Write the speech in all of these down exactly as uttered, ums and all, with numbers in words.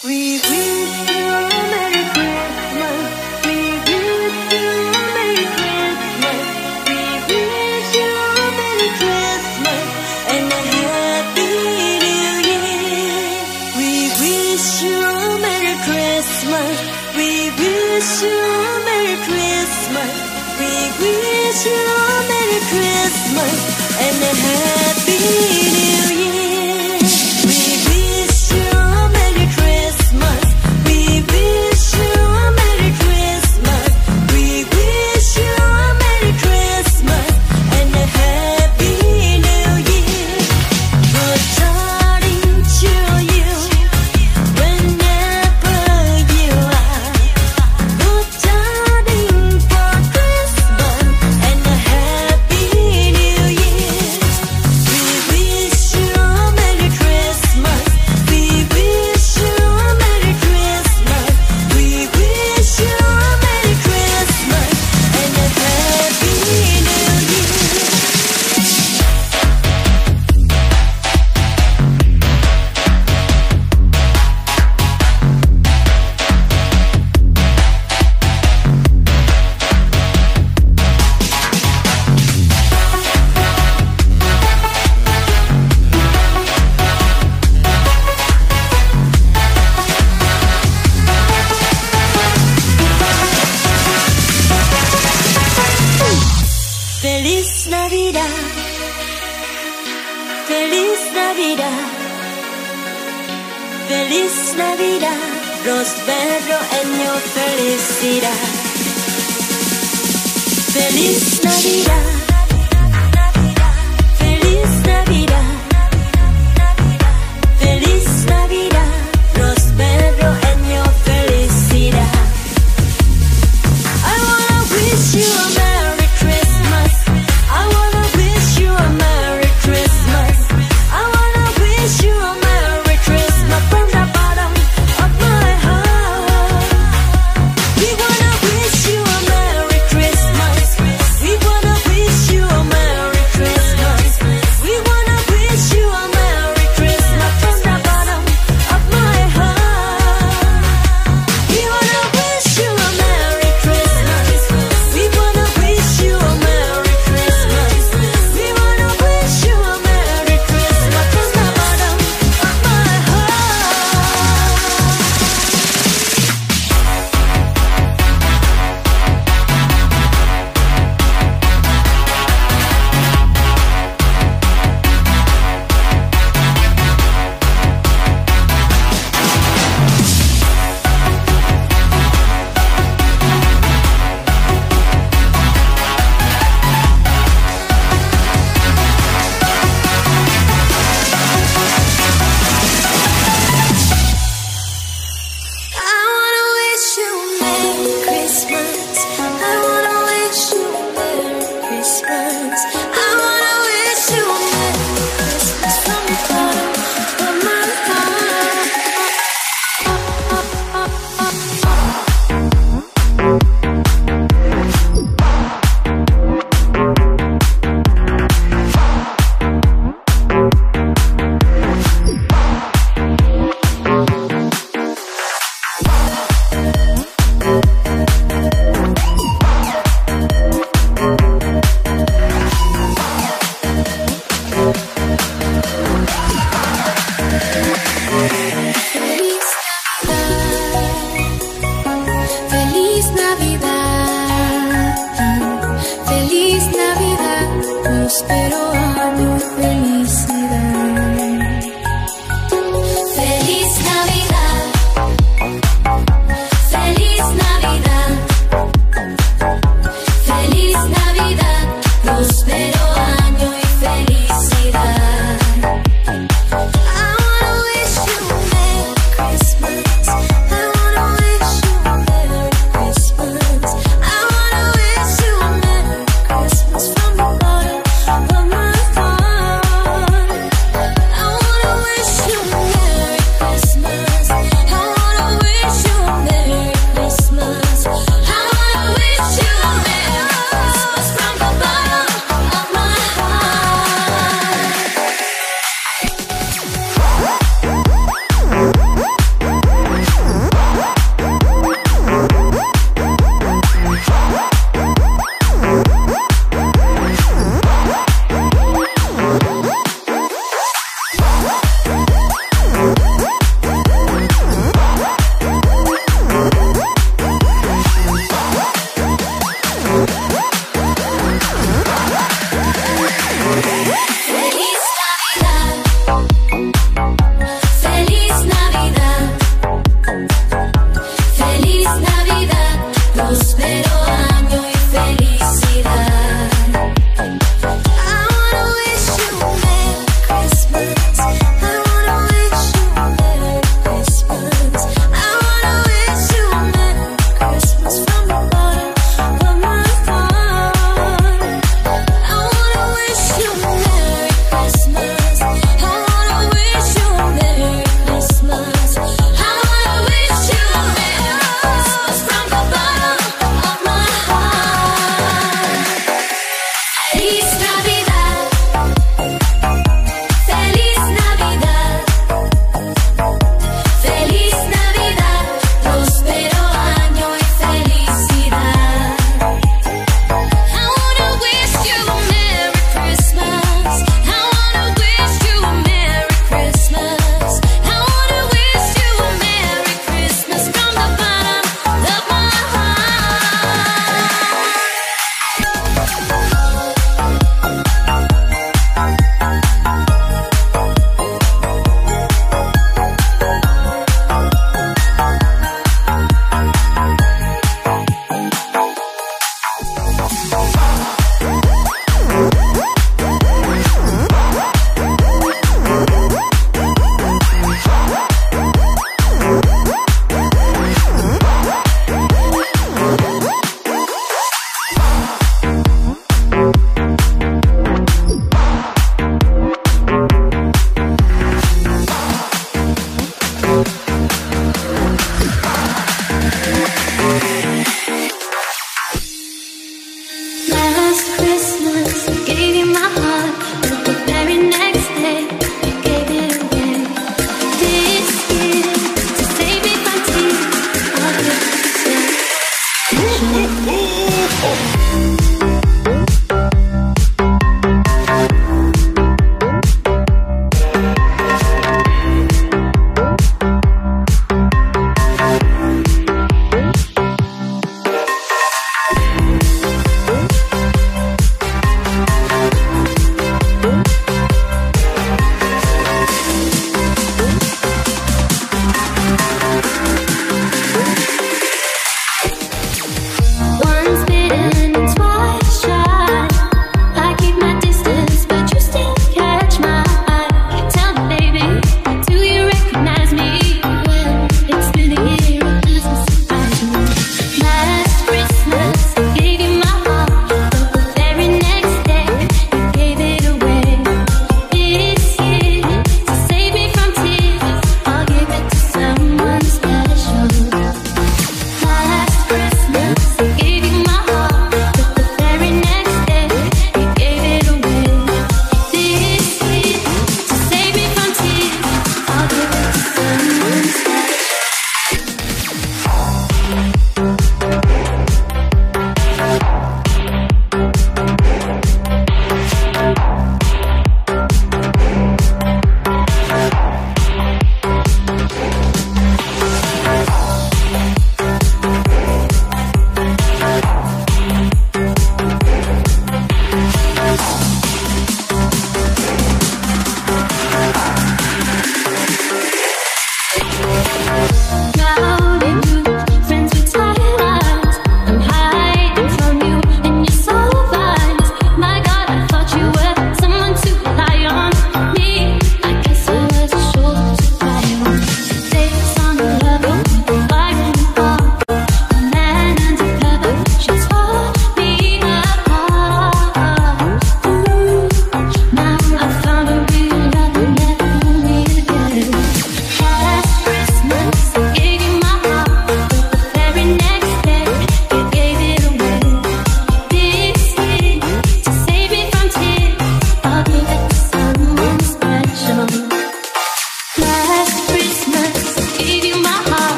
We wish you a Merry Christmas. We wish you a Merry Christmas. We wish you a Merry Christmas and a Happy New Year. We wish you a Merry Christmas. We wish you a Merry Christmas. We wish you a Merry Christmas and a Happy New Year. Feliz Navidad, Feliz Navidad, Feliz Navidad, prospero año, felicidad. Feliz Navidad, Feliz Navidad, Feliz Navidad, prospero año, felicidad. I wanna wish you a Merry Christmas. I wanna wish you a Merry Christmas. I wanna wish you a Merry Christmas from the bottom of my heart. We wanna wish you a Merry Christmas. We wanna wish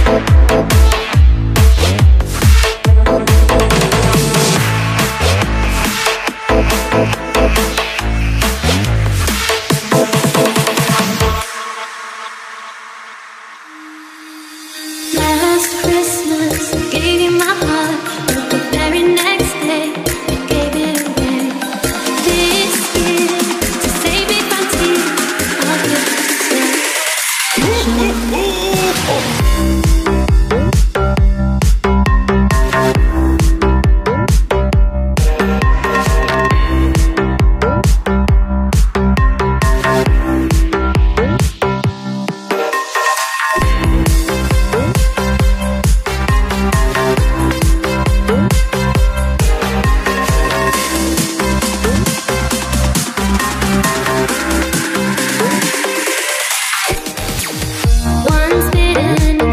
Last Christmas, I gave you my heart, but the very next day, you gave it away. This year, to save me from tears, I'll give it to you. Once bitten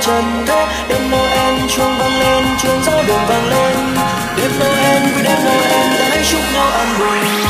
trần thế. Đêm Noel chuông vang lên, chuông giao đường vang lên. Đêm Noel vui đêm Noel ta hãy chúc nhau an vui.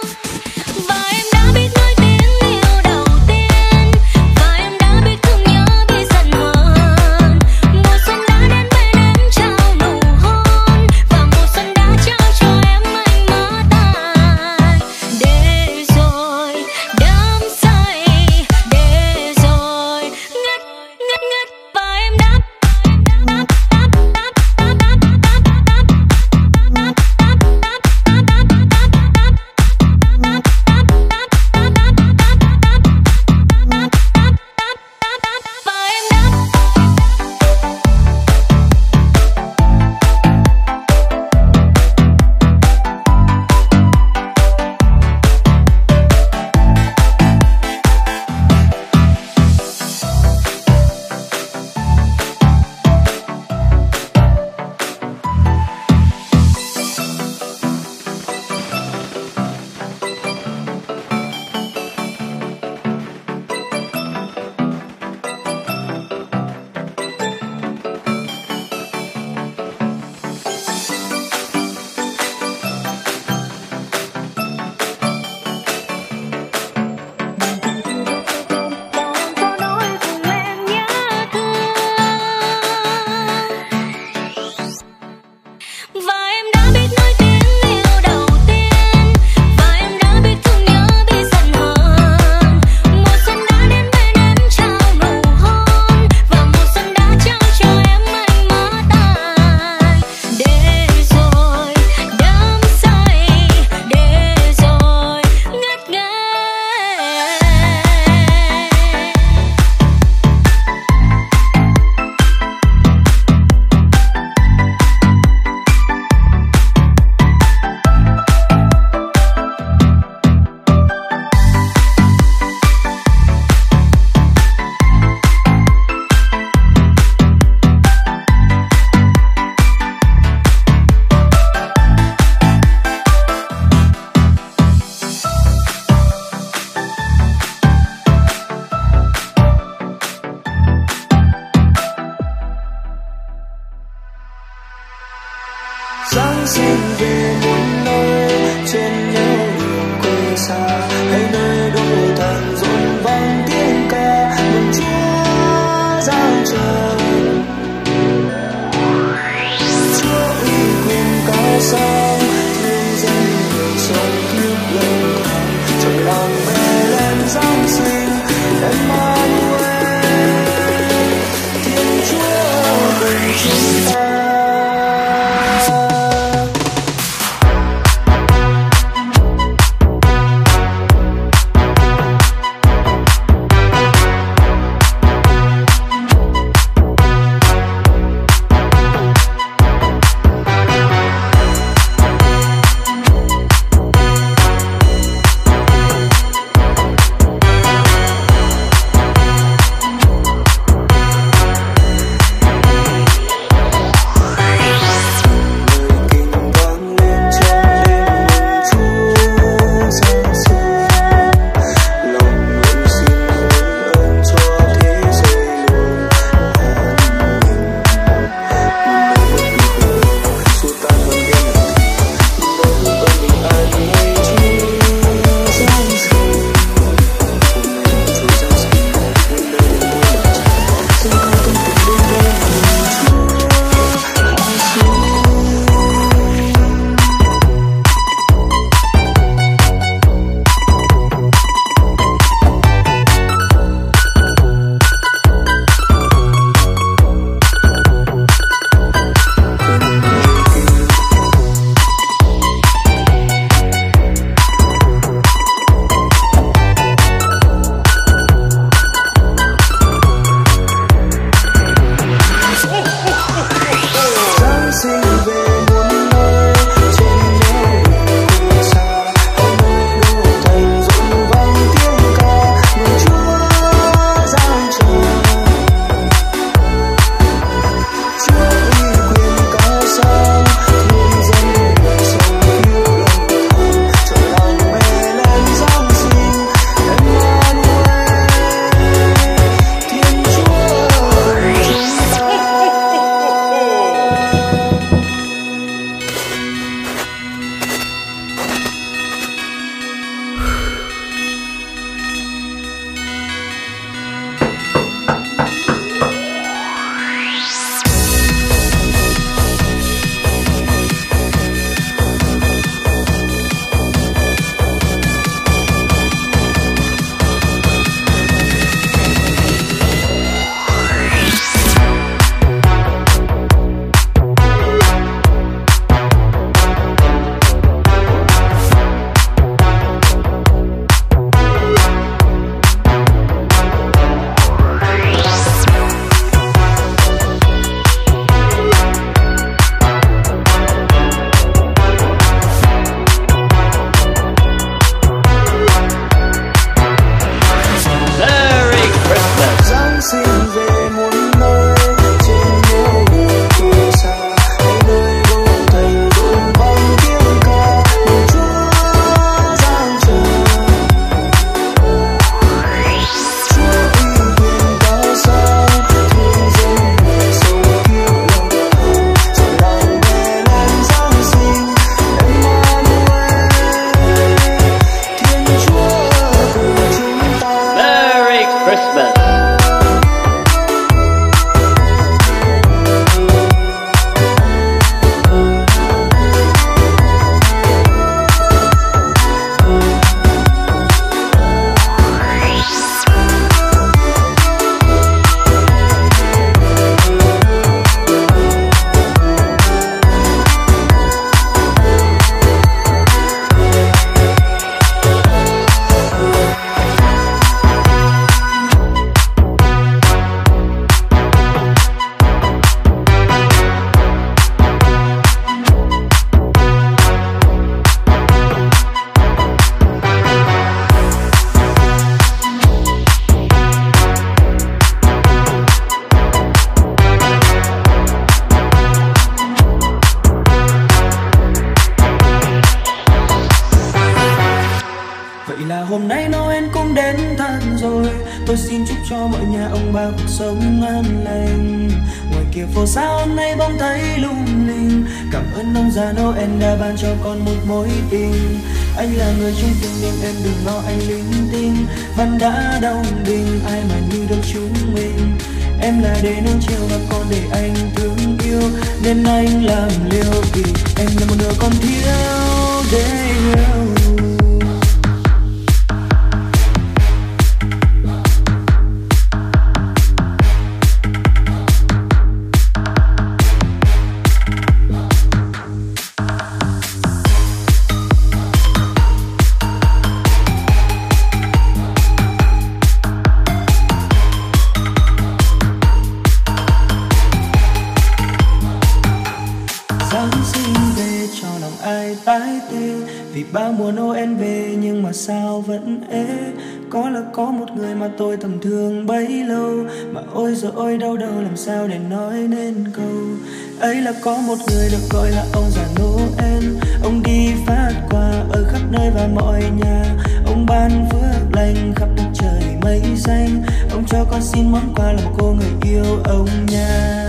Và em đã biết nói tiếng yêu đầu tiên, và em đã biết thương nhớ hôm nay Noel cũng đến thật rồi. Tôi xin chúc cho mọi nhà ông bà cuộc sống an lành. Ngoài kia phố xa hôm nay bỗng thấy lung linh. Cảm ơn ông già Noel đã ban cho con một mối tình. Anh là người trong tim nên em đừng lo anh linh tinh. Văn đã đong đình ai mà như được chúng mình. Em là để nương chiều và con để anh thương yêu. Nên anh làm liều vì em là một nửa còn thiếu để yêu. Tái tê vì bao mùa Noel về nhưng mà sao vẫn ế. Có là có một người mà tôi thầm thương bấy lâu, mà ôi rồi ôi đau đầu làm sao để nói nên câu ấy. Là có một người được gọi là ông già Noel. Ông đi phát quà ở khắp nơi và mọi nhà. Ông ban phước lành khắp đất trời mây xanh. Ông cho con xin món quà làm cô người yêu ông nha.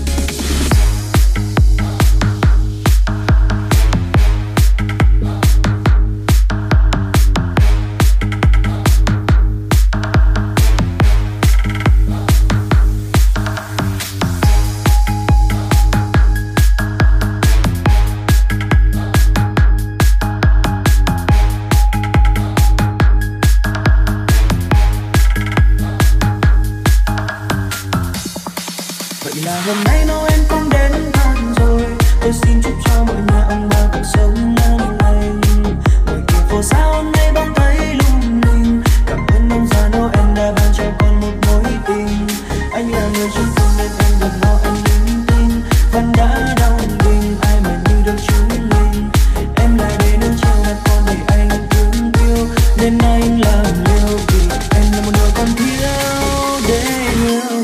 Hôm nay Noel cũng đến thật rồi. Tôi xin chúc cho mọi nhà ông bà cuộc sống an lành. Ngoài kia phố xa hôm nay bỗng thấy lung linh. Cảm ơn ông già Noel đã ban cho con một mối tình. Anh là người trong tim nên em đừng lo anh linh tinh. Văn đã đong đình ai mà như được chúng mình. Em là để nương chiều và con để anh thương yêu. Nên anh làm liều vì em là một nửa còn thiếu để yêu.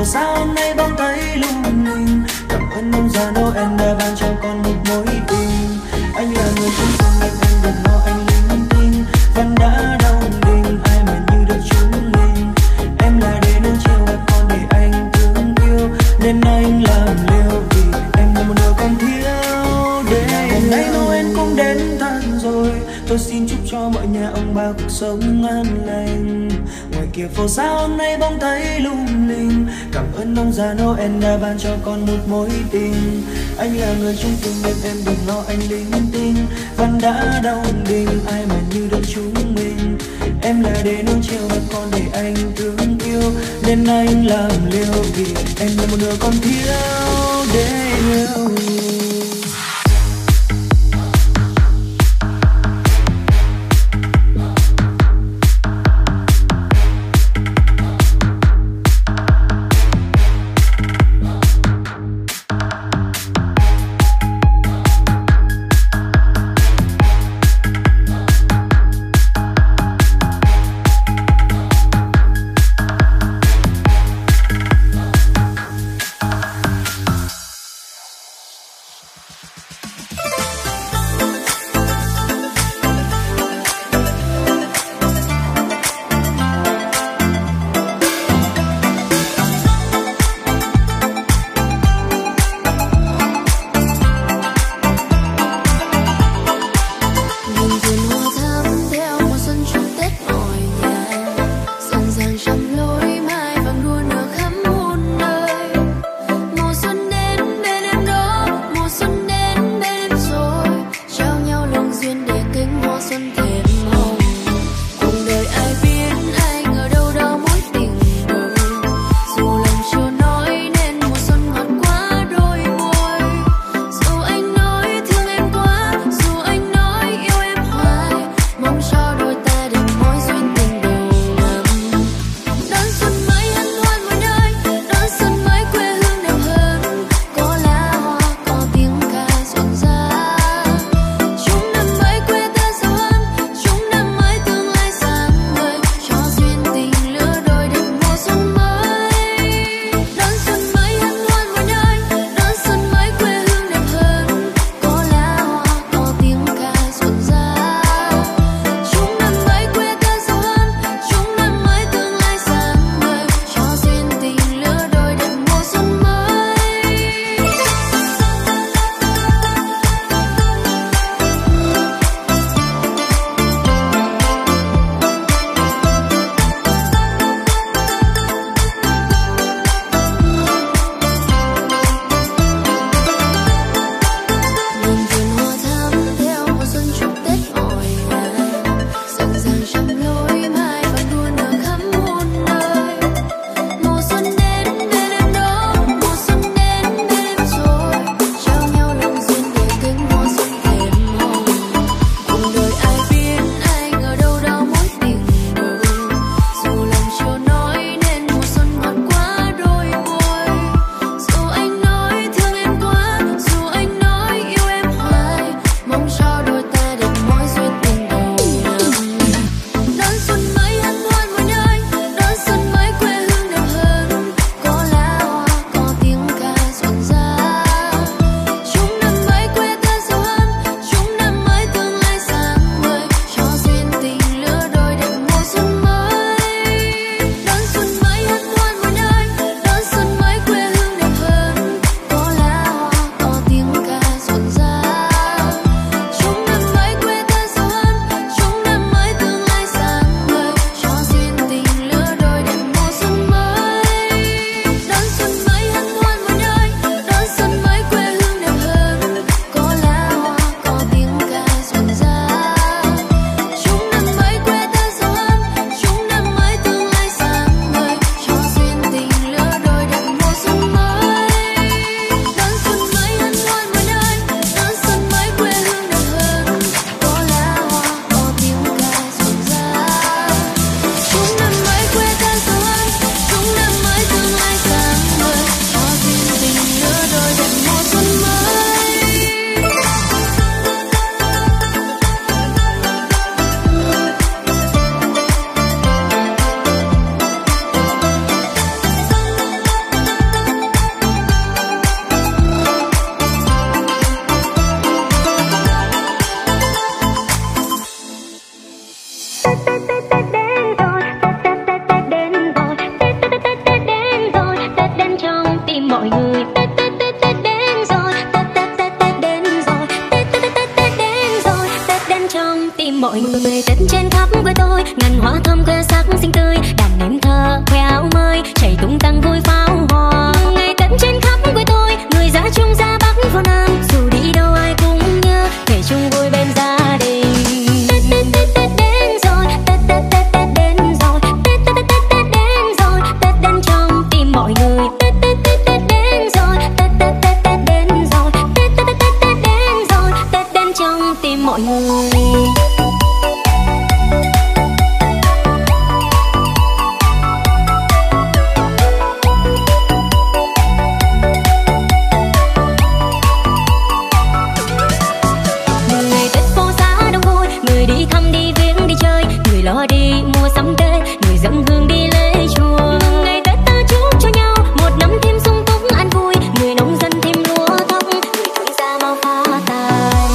phố sao hôm nay bỗng thấy lung linh. Cảm ơn ông già Noel đã ban cho con một mối tình. Anh là người chung tình nên em đừng lo anh linh tinh. Văn đã đông đình ai mà như được chúng mình. Em là để nương chiều và con để anh thương yêu, nên anh làm liều vì em là một đứa con thiếu. Để hôm nay Noel cũng đến thật rồi, tôi xin chúc cho mọi nhà ông bà cuộc sống an lành. Ngoài kia phố xa hôm nay bỗng thấy lung linh. Cảm ơn ông già Noel đã ban cho con một mối tình. Anh là người chung tình nên em đừng lo anh linh tinh. Văn đã đông đình ai mà như được chúng mình. Em là để nương chiều và con để anh thương yêu, nên anh làm liều vì em là một đứa con thiếu để yêu. ngàn hoa thơm khoe sắc xinh tươi, đàn nếm thơ khoe áo mới, chạy tung tăng vui pháo hoa. Ngày Tết trên khắp quê tôi, người ra Trung ra Bắc vào Nam, dù đi đâu ai cũng nhớ kể chung vui bên gia đình. Tết Tết Tết Tết đến rồi, Tết Tết Tết Tết đến rồi, Tết Tết Tết Tết Tết đến rồi, Tết đến trong tim mọi người. Tết Tết Tết Tết đến rồi, Tết Tết Tết Tết đến rồi, Tết Tết Tết Tết đến rồi, Tết đến trong tim mọi người. Lo đi mua sắm Tết, người dẫn hương đi lễ chùa. Ngày Tết ta chúc cho nhau một năm thêm sung túc an vui, người nông dân thêm lúa thóc, người thương gia mau phát tài.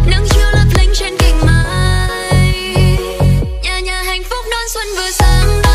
Xuân vừa sáng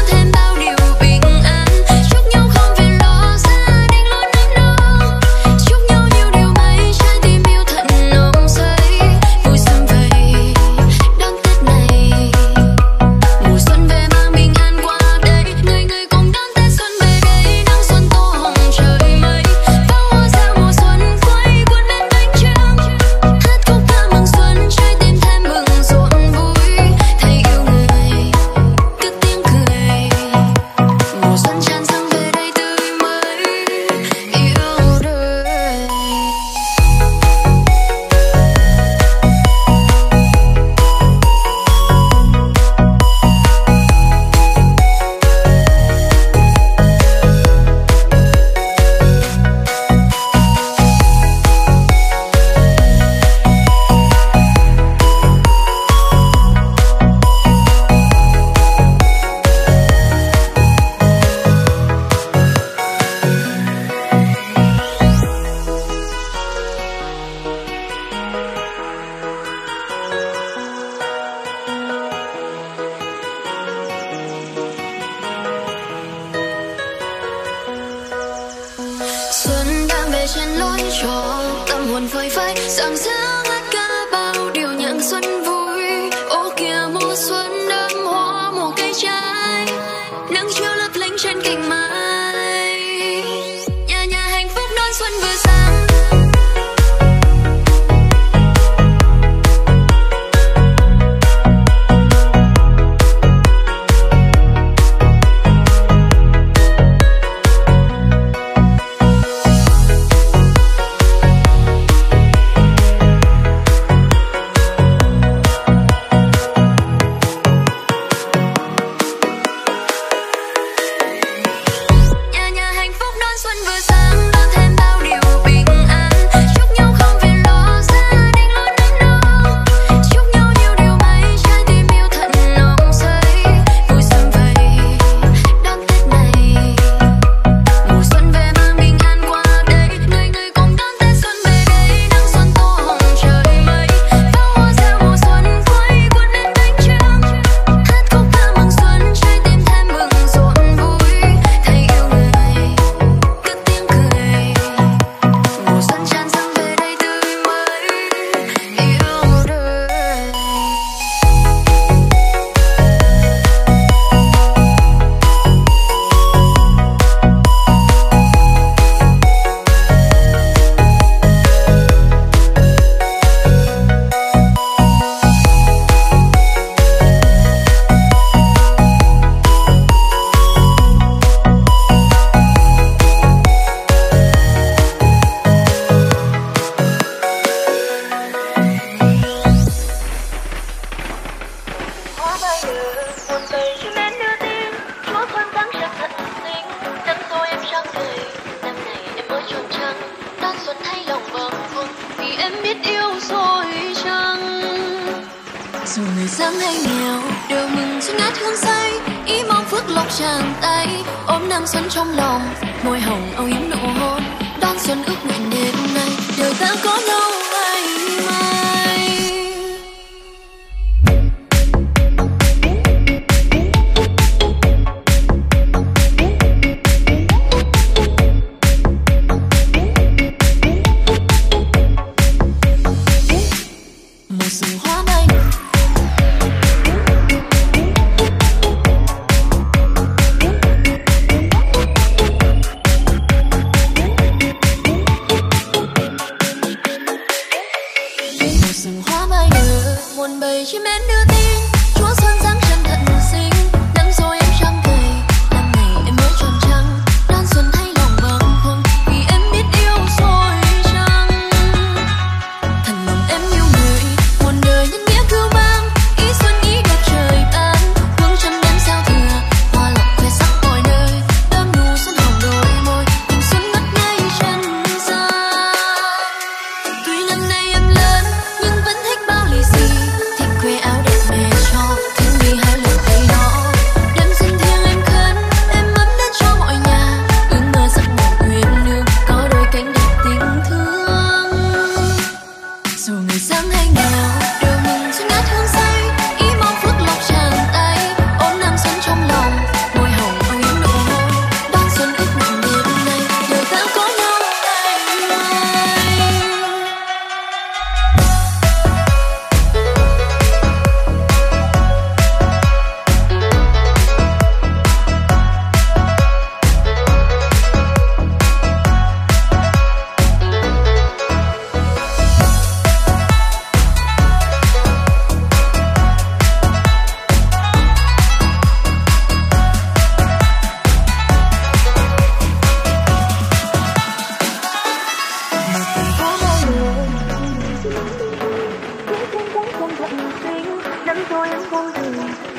cho tâm hồn phơi phới rằng sáng hát ca bao điều nhạc xuân vui. Ô kìa mùa xuân đơm hoa mùa cây trái, nắng chiều lấp lánh trên cành mai, nhà nhà hạnh phúc đón xuân vừa sang. Dù người giang hay nghèo đều mừng xuân ngát hương say, ý mong phước lộc tràn tay, ôm năm xuân trong lòng, môi hồng âu yếm nụ hôn, đón xuân ước nguyện đêm nay, đời ta có nhau ngày mai. Mùa xuân hoa bay muôn bầy chim én đưa tin chúa xuân giáng chân thật xinh, năm rồi em trăng cười, năm này em mới tròn trăng, đón xuân thay lòng bâng khuâng vì em biết yêu rồi chăng. Thần lòng em yêu người muôn đời nhân nghĩa cưu mang, ý xuân ý đẹp trời ban, hương trăm đêm giao thừa hoa lộc khoe sắc mọi nơi, đơm nụ xuân hồng đôi môi, tình xuân ngất ngây chân gian. Tuy năm nay em lớn nhưng vẫn thích bao lì xì, quê áo đẹp mẹ cho thương đi hai lần tay đó, đêm xuân thiêng em khấn em ấm đến cho mọi nhà, ước mơ giấc mộng uyên nương có đôi cánh đẹp tình thương. Dù người giang hay nghèo đều mừng xuân ngát hương say, ý mong phước lộc tràn tay, ôm năm xuân trong lòng, môi hồng âu yếm nụ hôn, đón xuân ước nguyện đêm nay, đời ta có nhau ngày mai. Năm rồi em không từ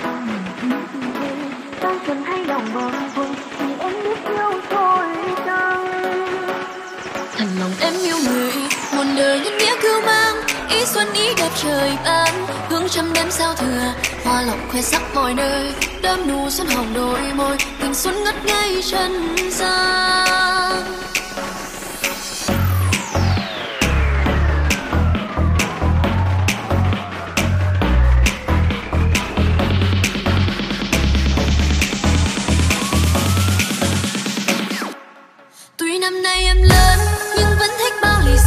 đang xuân hay lòng bâng khuâng vì em biết yêu thôi chăng. Thần lòng em yêu người muôn đời nhân nghĩa cưu mang, ý xuân ý đẹp trời ban, hương trăm đêm giao thừa hoa lộc khoe sắc mọi nơi, đơm nụ xuân hồng đôi môi, tình xuân ngất ngây chân gian. Tuy năm nay em lớn nhưng vẫn thích bao lì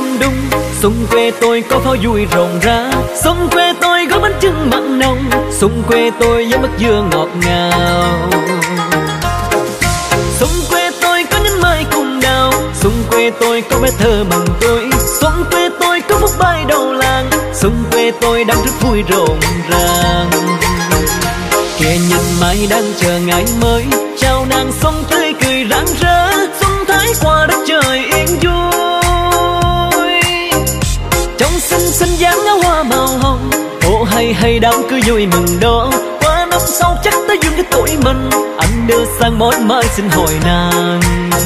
đùng đùng. Xuân quê tôi có pháo vui rộn rã, xuân quê tôi có bánh chưng mặn nồng, xuân quê tôi với mứt dừa ngọt ngào. Xuân quê tôi có nhánh mai cùng đào, xuân quê tôi có bé thơ mừng tuổi, xuân quê tôi có phúc bay đầu làng, xuân quê tôi đang rất vui rộn ràng. Kìa nhìn mai đang chờ ngày mới, chào nàng xuân tươi cười rạng rỡ, xuân thái qua đất trời yên vui. Trong xinh xinh dáng áo hoa màu hồng, ô hay hay đám cưới vui mừng đó. Qua năm sau chắc tới duyên cái tuổi mình, anh đưa sang món mai xin hỏi nàng.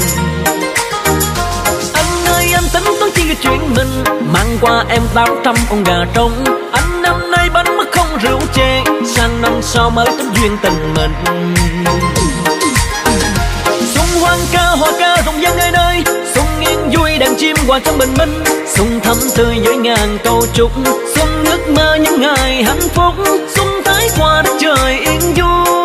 Anh ơi anh tính toán chi cái chuyện mình, mang qua em tám trăm con gà trống. Anh năm nay bánh mứt không rượu chè, sang năm sau mới tính duyên tình mình. Xuân hoan ca hoa ca rộn ràng nơi nơi, xuân yên vui đàn chim hòa trong bình minh, xuân thắm tươi với ngàn câu chúc, xuân ước mơ những ngày hạnh phúc, xuân thái qua đất trời yên vui.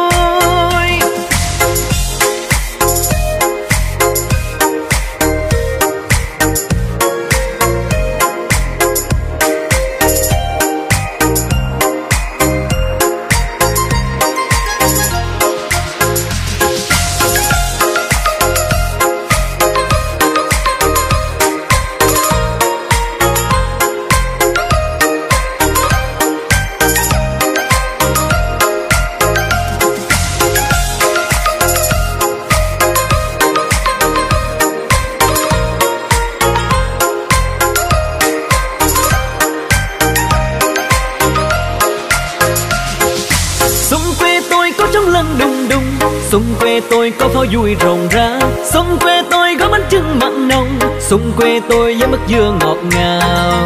Xuân quê tôi có pháo vui rộn rã, xuân quê tôi có bánh chưng mặn nồng, xuân quê tôi với mứt dừa ngọt ngào.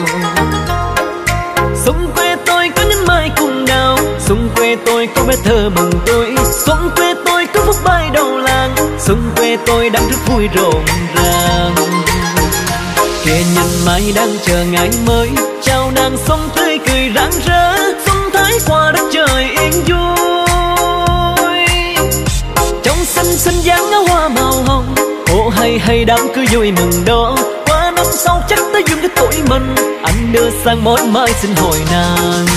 Xuân quê tôi có nhánh mai cùng đào, xuân quê tôi có bé thơ mừng tuổi, xuân quê tôi có phúc bay đầu làng, xuân quê tôi đang rất vui rộn ràng. Kìa nhìn mai đang chờ ngày mới, chào nàng xuân tươi cười rạng rỡ, xuân thái qua đất trời yên vui. Xinh xinh dáng áo hoa màu hồng, ô hay hay đám cưới vui mừng đó. Qua năm sau chắc tới duyên cái tuổi mình, anh đưa sang món mai xin hỏi nàng.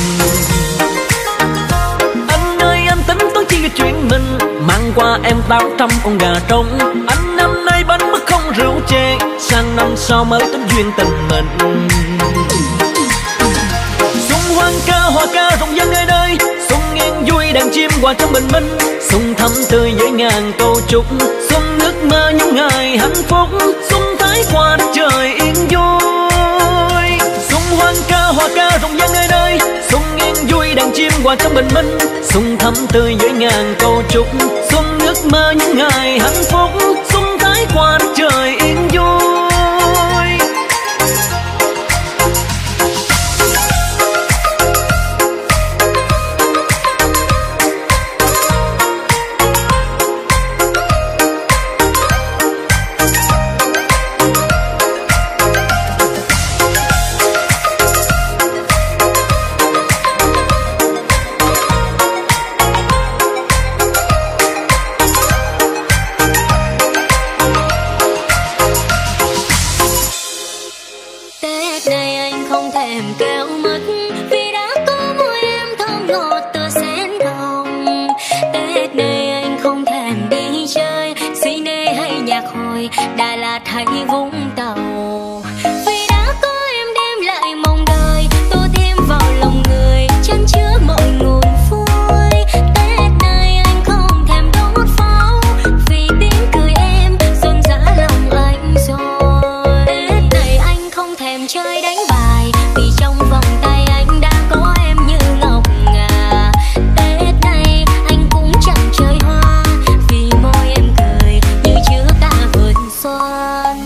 Anh ơi anh tính toán chi cái chuyện mình, mang qua em tám trăm con gà trống. Anh năm nay bánh mứt không rượu chè, sang năm sau mới tính duyên tình mình. Xuân hoan ca hoa ca rộn ràng nơi nơi, xuân yên vui đàn chim hòa trong bình minh, xuân thắm tươi với ngàn câu chúc, xuân ước mơ những ngày hạnh phúc, xuân thái qua đất trời yên vui. Xuân hoan ca hoa ca rộn ràng nơi nơi, xuân yên vui đàn chim hòa trong bình minh, xuân thắm tươi với ngàn câu chúc, xuân ước mơ những ngày hạnh phúc, xuân thái qua đất trời yên vui. Đà Lạt hay Vũng Tàu, vì đã có em đem lại mong đời, tô thêm vào lòng người chan chứa mọi nguồn vui. Tết này anh không thèm đốt pháo, vì tiếng cười em rộn rã lòng anh rồi. Tết này anh không thèm chơi đánh bài, vì trong vòng tay anh đã có em như ngọc ngà. Tết này anh cũng chẳng chơi hoa, vì môi em cười như chứa cả vườn xuân.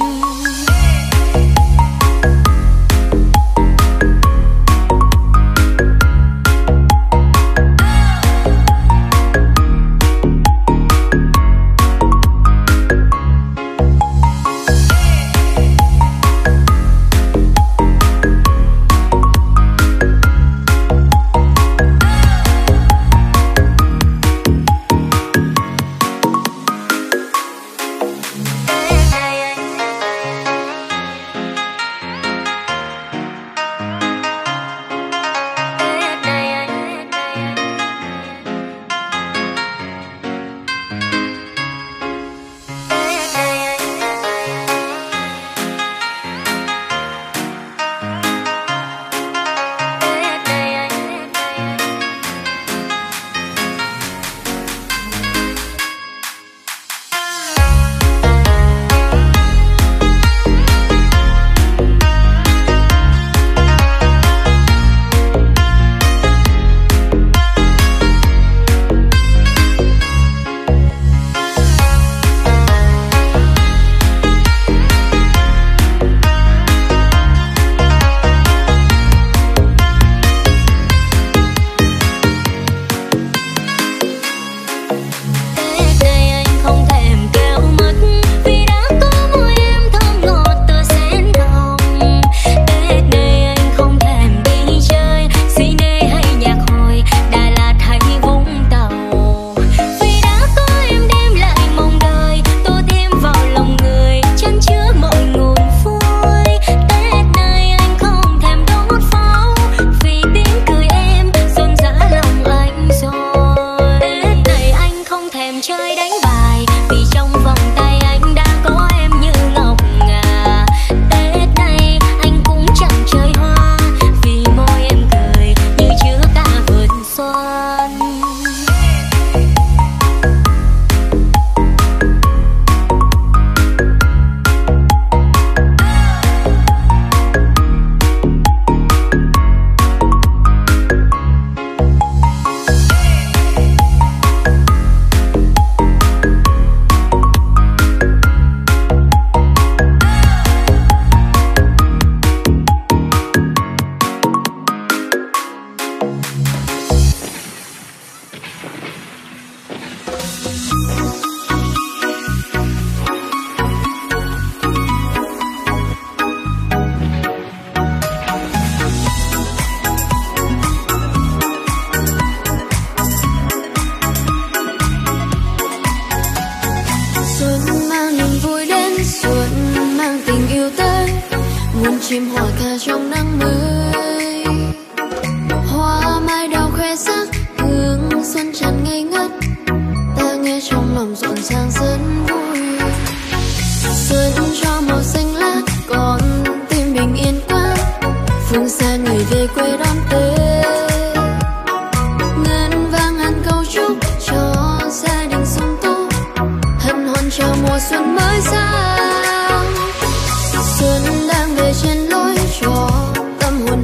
trong nắng mới. Hoa mai đào khoe sắc hương xuân tràn ngây ngất, ta nghe trong lòng rộn ràng rất vui. Xuân cho màu xanh lá còn tim bình yên quá, phương xa người về quê đón Tết. Ngân vang ngàn câu chúc cho gia đình sum túc, hân hoan chào mùa xuân mới sang. Xuân đang về trên lối cho tâm hồn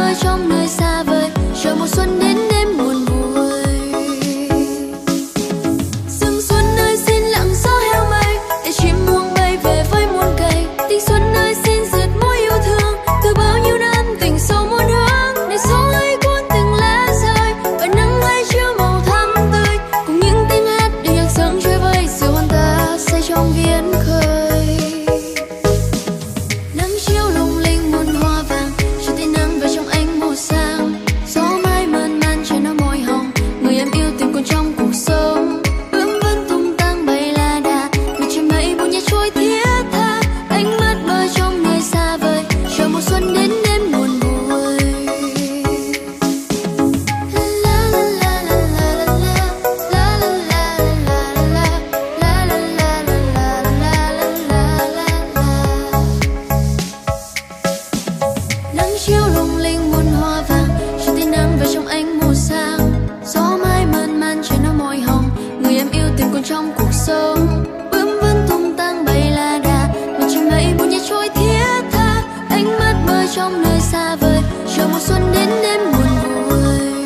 mơ trong nơi xa vời, chờ mùa xuân đến đêm buồn vui. Sương xuân ơi xin lặng gió heo mây, để chim muông bay về với muôn cây. Tình xuân ơi xin rượt mối yêu thương, từ bao nhiêu năm tình sâu muôn hướng. Để gió ấy cuốn từng lá rơi, và nắng ấy chiếu màu thắm tươi, cùng những tiếng hát đưa nhạc sống trôi vơi sự hôn ta say trong viễn khơi. Nắng chiếu lung linh muôn hoa vàng, cho tia nắng vào trong ánh màu sáng. Gió mãi mơn man trên nó môi hồng, người em yêu tình còn trong cuộc sống. Bướm vẫn tung tăng bay la đà, mặt trời mây buồn nhẹ trôi thiết tha. Ánh mắt mơ trong nơi xa vời, chờ mùa xuân đến đêm buồn vui. La la la la la la la la la la la la la la la la. Nắng chiếu lung linh muôn hoa vàng, cho tia nắng vào trong ánh màu sáng. Gió mãi mơn man trên nó môi hồng, người em yêu tình còn trong cuộc sống. Bướm vẫn tung tăng bay la đà, mặt trời mây buồn nhẹ trôi thiết tha. Ánh mắt mơ trong nơi xa vời, chờ mùa xuân đến đêm buồn vui.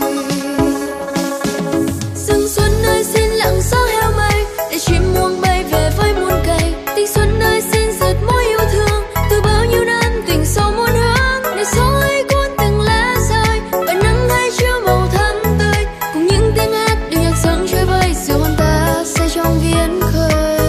Sương xuân ơi xin lặng gió heo mây, để chim muông bay về với muôn cây. Tình xuân ơi xin rượt mối yêu thương, từ bao nhiêu năm tình sâu muôn hướng. Để gió ấy cuốn từng lá rơi, và nắng ấy chiếu màu thắm tươi, cùng những tiếng hát đưa nhạc sống trôi vơi sự hôn ta say trong viễn khơi.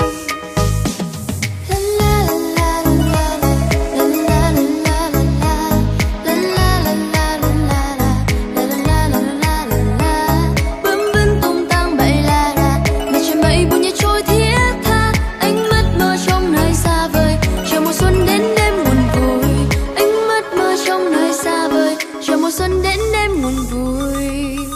La la la la la la la la la la la la la la la la la. Bướm vẫn tung tăng bay la đà, mặt trời mây buồn nhẹ trôi thiết tha. Ánh mắt mơ trong nơi xa vời, chờ mùa xuân đến đêm buồn vui. Ánh mắt mơ trong nơi xa vời, chờ mùa xuân đến đêm buồn vui.